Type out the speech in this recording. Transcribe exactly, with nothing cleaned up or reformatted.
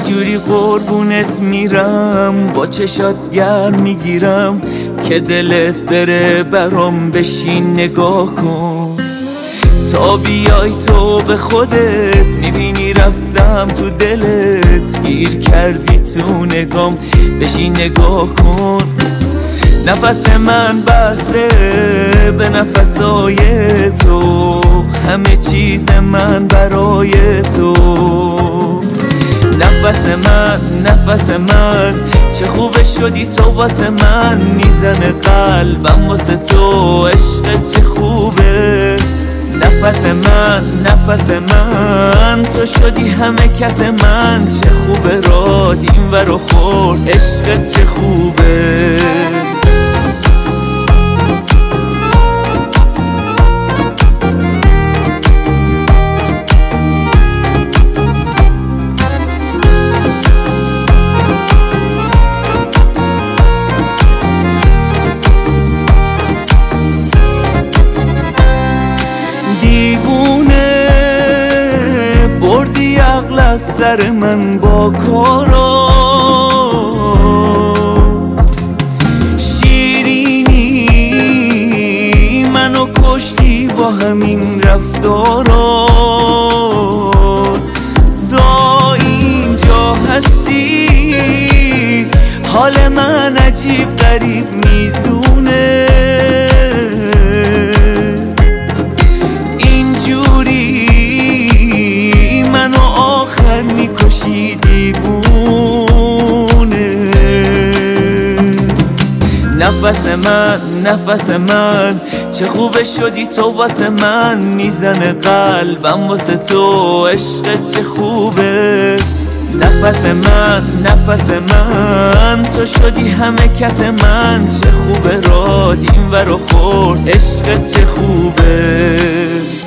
جوری قربونت میرم، با چشات گرم میگیرم که دلت بره برام. بشین نگاه کن تا بیای تو به خودت، میبینی رفتم تو دلت، گیر کردی تو نگام. بشین نگاه کن، نفس من بسته به نفسای تو، همه چیز من برای تو. نفس من نفس من چه خوبه شدی تو واسه من، میزنه قلبم واسه تو، عشق چه خوبه. نفس من نفس من تو شدی همه کس من، چه خوبه راد این ور و خورد، عشق چه خوبه. دیوونه بردی عقل از سر من با کارا، شیرینی منو کشتی با همین رفتارا. تا اینجا هستی حال من عجیب غریب میزونه، میکشی دیوونه. نفس من نفس من چه خوبه شدی تو واسه من، میزنه قلبم واسه تو، عشق چه خوبه. نفس من نفس من تو شدی همه کس من، چه خوبه راد این ور و خورد، عشق چه خوبه.